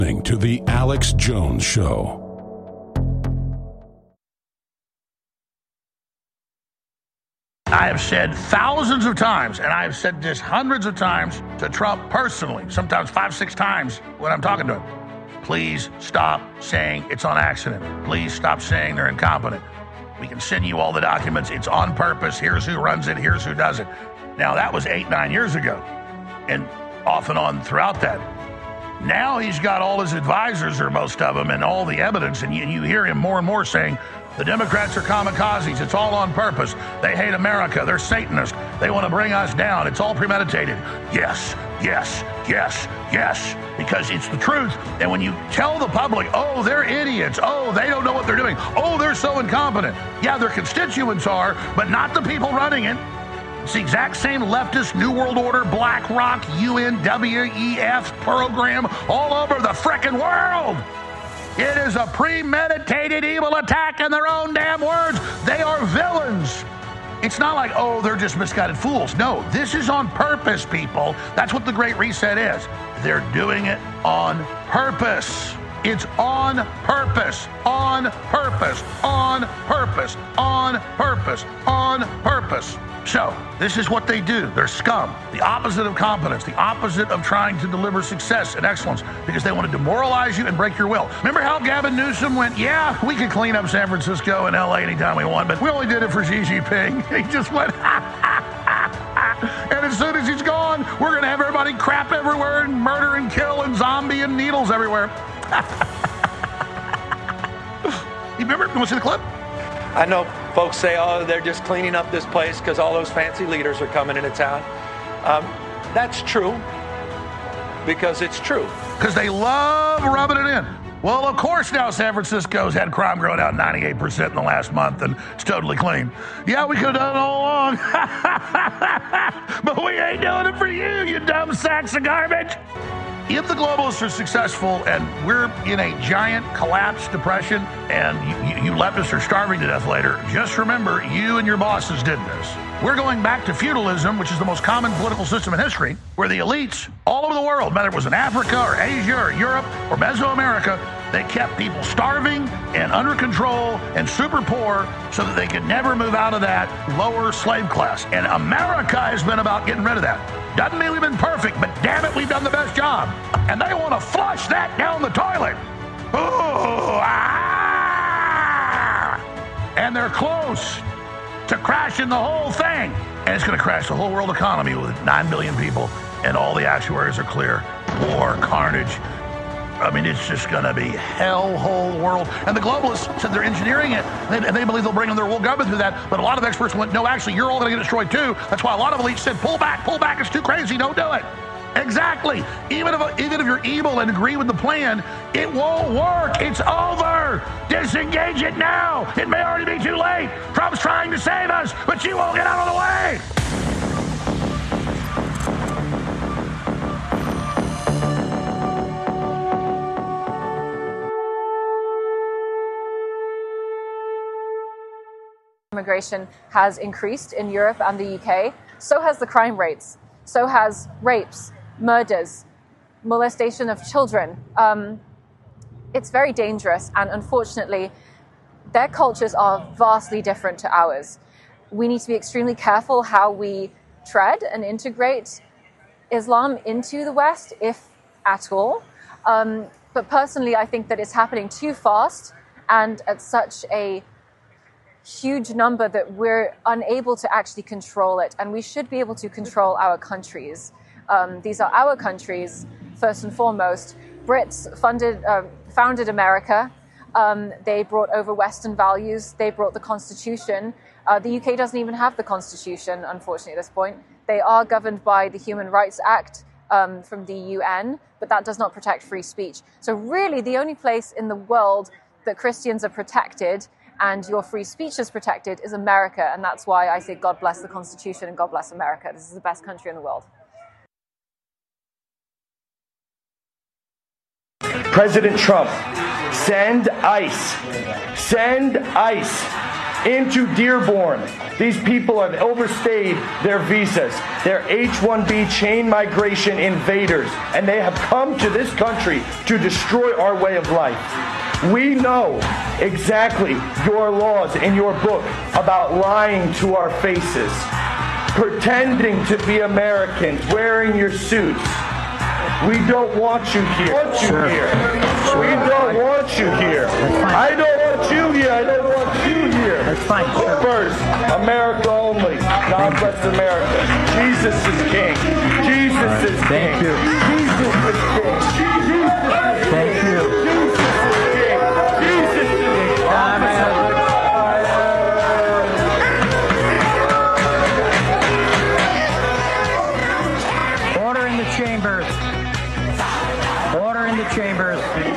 To the Alex Jones Show. I have said thousands of times, and I have said this hundreds of times to Trump personally, sometimes 5-6 times when I'm talking to him. Please stop saying it's on accident. Please stop saying they're incompetent. We can send you all the documents. It's on purpose. Here's who runs it. Here's who does it. Now, that was 8-9 years ago, and off and on throughout that. Now he's got all his advisors, or most of them, and all the evidence, and you hear him more and more saying, the Democrats are kamikazes. It's all on purpose. They hate America. They're Satanists. They want to bring us down. It's all premeditated. Yes, yes, yes, yes, because it's the truth. And when you tell the public, oh, they're idiots. Oh, they don't know what they're doing. Oh, they're so incompetent. Yeah, their constituents are, but not the people running it. It's the exact same leftist New World Order, BlackRock, UNWEF program all over the frickin' world. It is a premeditated evil attack in their own damn words. They are villains. It's not like, oh, they're just misguided fools. No, this is on purpose, people. That's what the Great Reset is. They're doing it on purpose. It's on purpose, on purpose, on purpose, on purpose, on purpose. So, this is what they do. They're scum. The opposite of competence. The opposite of trying to deliver success and excellence. Because they want to demoralize you and break your will. Remember how Gavin Newsom went, yeah, we could clean up San Francisco and LA anytime we want, but we only did it for Xi Jinping. He just went, and as soon as he's gone, we're going to have everybody crap everywhere and murder and kill and zombie and needles everywhere. You remember? You want to see the clip? I know folks say, oh, they're just cleaning up this place because all those fancy leaders are coming into town. That's true, because it's true. Because they love rubbing it in. Well, of course now San Francisco's had crime growing out 98% in the last month, and it's totally clean. Yeah, we could have done it all along. But we ain't doing it for you, you dumb sacks of garbage. If the globalists are successful and we're in a giant collapse depression and you leftists are starving to death later, just remember you and your bosses did this. We're going back to feudalism, which is the most common political system in history, where the elites all over the world, whether it was in Africa or Asia or Europe or Mesoamerica, they kept people starving and under control and super poor so that they could never move out of that lower slave class. And America has been about getting rid of that. Doesn't mean we've been perfect, but damn it, we've done the best job. And they want to flush that down the toilet. Ooh, and they're close to crashing the whole thing. And it's going to crash the whole world economy with 9 billion people, and all the actuaries are clear. War, carnage. I mean, it's just going to be hellhole world. And the globalists said they're engineering it, and they believe they'll bring in their world government through that. But a lot of experts went, no, actually, you're all going to get destroyed too. That's why a lot of elites said, pull back, it's too crazy, don't do it. Exactly. Even if you're evil and agree with the plan, it won't work. It's over. Disengage it now. It may already be too late. Trump's trying to save us, but you won't get out of the way. Immigration has increased in Europe and the UK. So has the crime rates. So has rapes, murders, molestation of children. It's very dangerous, and unfortunately, their cultures are vastly different to ours. We need to be extremely careful how we tread and integrate Islam into the West, if at all. But personally, I think that it's happening too fast and at such a huge number that we're unable to actually control it. And we should be able to control our countries. These are our countries, first and foremost. Brits founded America. They brought over Western values. They brought the Constitution. The UK doesn't even have the Constitution, unfortunately, at this point. They are governed by the Human Rights Act from the UN, but that does not protect free speech. So really, the only place in the world that Christians are protected and your free speech is protected is America. And that's why I say God bless the Constitution and God bless America. This is the best country in the world. President Trump, send ICE. Send ICE into Dearborn. These people have overstayed their visas. They're H-1B chain migration invaders, and they have come to this country to destroy our way of life. We know exactly your laws in your book about lying to our faces, pretending to be Americans, wearing your suits. We don't want you here. We don't want you here. I don't want you here. I don't want you here. That's fine. First, America only. God bless America. Jesus is king. Jesus is king. Thank you. Jesus is king. Jesus is king. Thank you. Jesus is king. Jesus is king. Order in the chambers. Order in the chambers.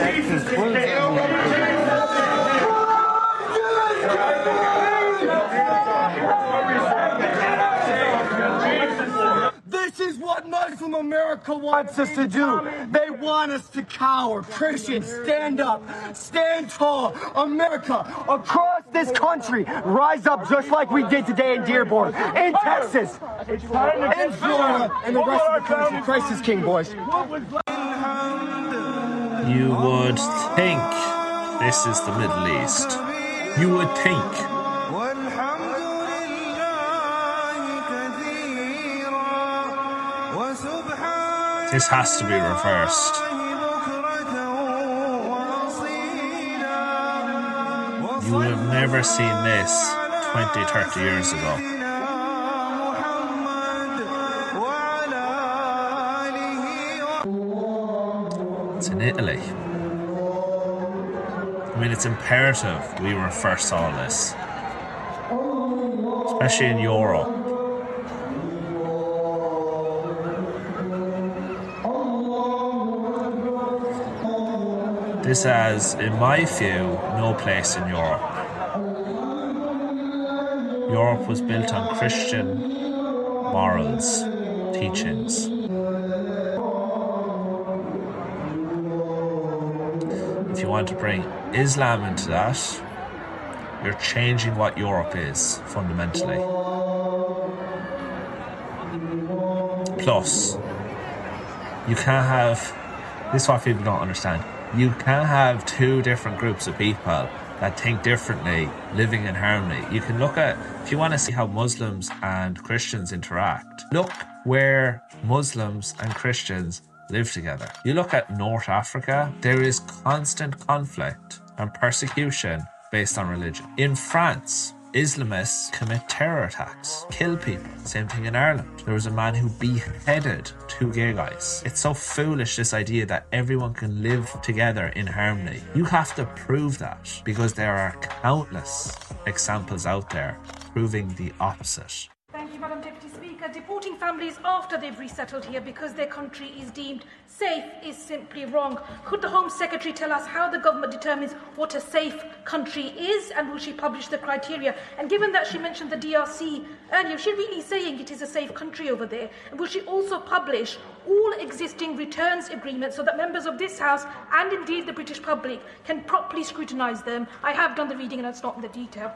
This is what Muslim America wants us to do. They want us to cower. Christians, stand up. Stand tall. America, across this country, rise up just like we did today in Dearborn, in Texas, in Florida, and the rest of the country. Christ is king, boys. You would think this is the Middle East. You would think. This has to be reversed. You would have never seen this 20, 30 years ago. It's in Italy. I mean, it's imperative we reverse all this, especially in Europe. This has, in my view, no place in Europe. Europe was built on Christian morals, teachings. If you want to bring Islam into that, you're changing what Europe is, fundamentally. Plus, you can't have, this is what people don't understand, you can't have two different groups of people that think differently living in harmony. You can look at, if you want to see how Muslims and Christians interact, look where Muslims and Christians live together. You look at North Africa, there is constant conflict and persecution based on religion. In France, Islamists commit terror attacks, kill people. Same thing in Ireland. There was a man who beheaded 2 gay guys. It's so foolish, this idea that everyone can live together in harmony. You have to prove that, because there are countless examples out there proving the opposite. Thank you, Madam Deputy Speaker. Deporting families after they've resettled here because their country is deemed safe is simply wrong. Could the Home Secretary tell us how the government determines what a safe country is, and will she publish the criteria? And given that she mentioned the DRC earlier, is she really saying it is a safe country over there? And will she also publish all existing returns agreements so that members of this House and indeed the British public can properly scrutinise them? I have done the reading and it's not in the detail.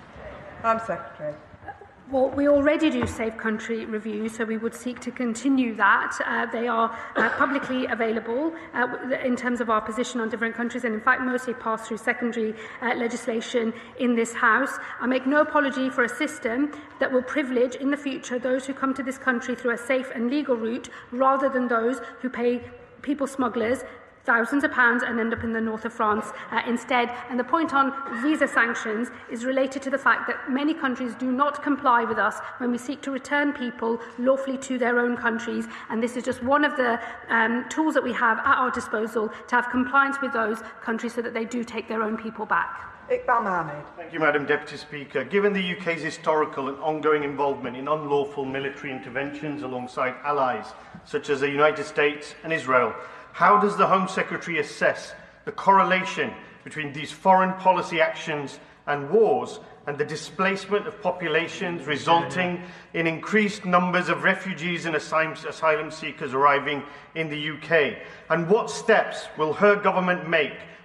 Home Secretary. Well, we already do safe country reviews, so we would seek to continue that. They are publicly available in terms of our position on different countries, and in fact mostly pass through secondary legislation in this House. I make no apology for a system that will privilege in the future those who come to this country through a safe and legal route rather than those who pay people smugglers thousands of pounds and end up in the north of France instead. And the point on visa sanctions is related to the fact that many countries do not comply with us when we seek to return people lawfully to their own countries. And this is just one of the tools that we have at our disposal to have compliance with those countries so that they do take their own people back. Iqbal Mohammed. Thank you, Madam Deputy Speaker. Given the UK's historical and ongoing involvement in unlawful military interventions alongside allies such as the United States and Israel, how does the Home Secretary assess the correlation between these foreign policy actions and wars and the displacement of populations resulting in increased numbers of refugees and asylum seekers arriving in the UK? And what steps will her government make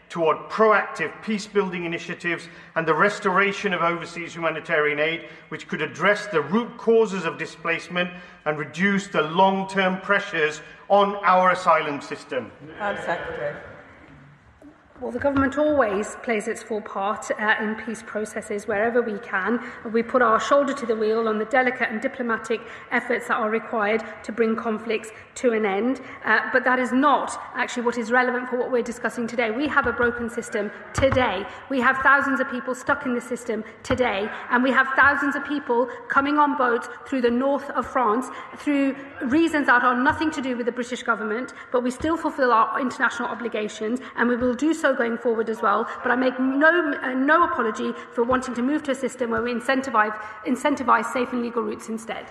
toward proactive peace-building initiatives and the restoration of overseas humanitarian aid, which could address the root causes of displacement and reduce the long-term pressures on our asylum system? Secretary. Well, the government always plays its full part in peace processes wherever we can. We put our shoulder to the wheel on the delicate and diplomatic efforts that are required to bring conflicts to an end. But that is not actually what is relevant for what we're discussing today. We have a broken system today. We have thousands of people stuck in the system today. And we have thousands of people coming on boats through the north of France through reasons that are nothing to do with the British government. But we still fulfil our international obligations, and we will do so going forward as well. But I make no apology for wanting to move to a system where we incentivise safe and legal routes instead.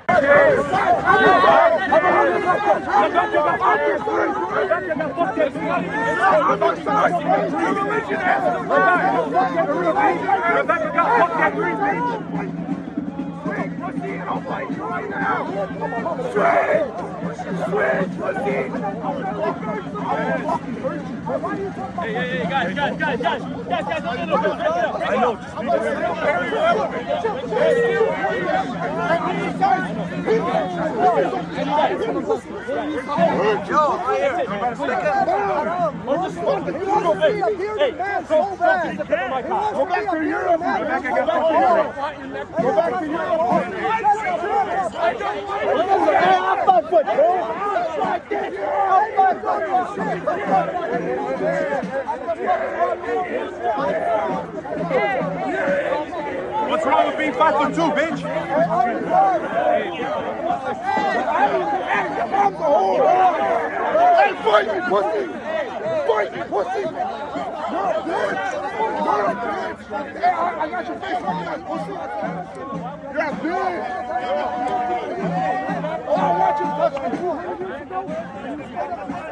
Hey, guys, a little bit. I know. Go back to Europe. Go back to What's wrong with being 5'2", bitch? Hey, fight me, pussy! Fight me, pussy! Hey, I got your face on that, pussy! You're big! Oh, I want you to touch me.